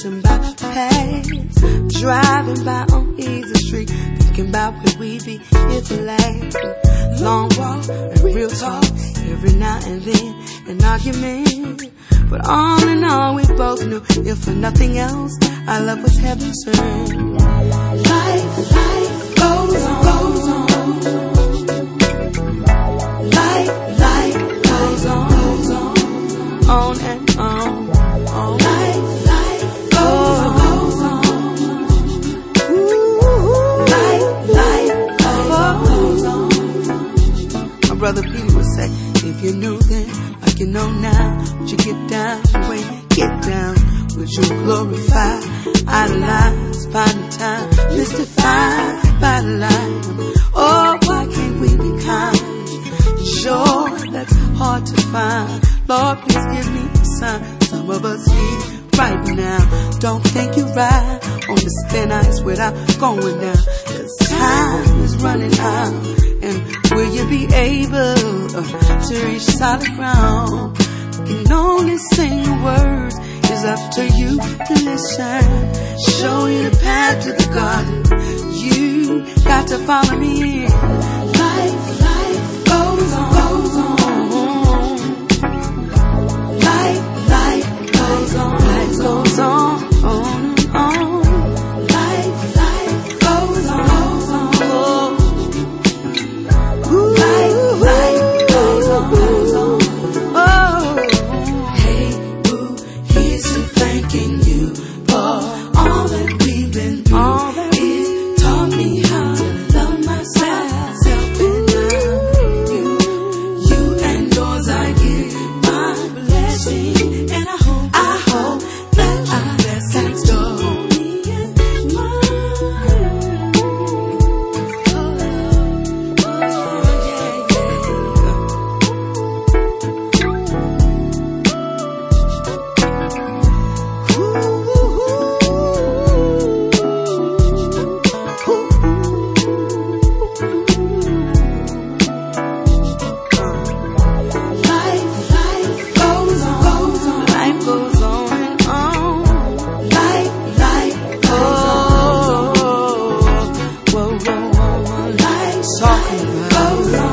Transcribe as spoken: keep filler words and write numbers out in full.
reminiscing about the past, driving by on Easy Street, thinking about where we be here to last. Long walk and real talk, every now and then an argument, but all in all we both knew, if for nothing else, our love was heaven sent. Life, life goes on, goes on. Life, life goes on, goes on, on and on. on. Life, life goes on, goes on. Ooh, life, life goes on, goes on. My brother Peter would say, if you knew then, like you know now, would you get down the way you get down? Would you glorify, idolize, find the time, mystified by the light? Oh, why can't we be kind? Sure, that's hard to find. Lord, please give me a sign. Some of us need right now. Don't think you ride on the thin ice without going down, 'cause time is running out. And will you be able to reach solid ground? You can only sing the words, it's up to you to listen. Show you the path to the garden, you got to follow me in. Life, life goes on, goes on. Life, life goes on, life goes on, on and on. Life, life goes on, goes on. Ooh, life, life goes on, goes on. Oh, hey, boo, here's to thanking you for all that we've been through. All that it taught me how to love myself, self and I, you, you and yours. I give my blessing, and I hope, I hope that our blessings go me and mine. Oh, oh, yeah, life, life goes on, goes on. Life goes on and on. Life, life goes on. Whoa, whoa, whoa, whoa. Life, talking about.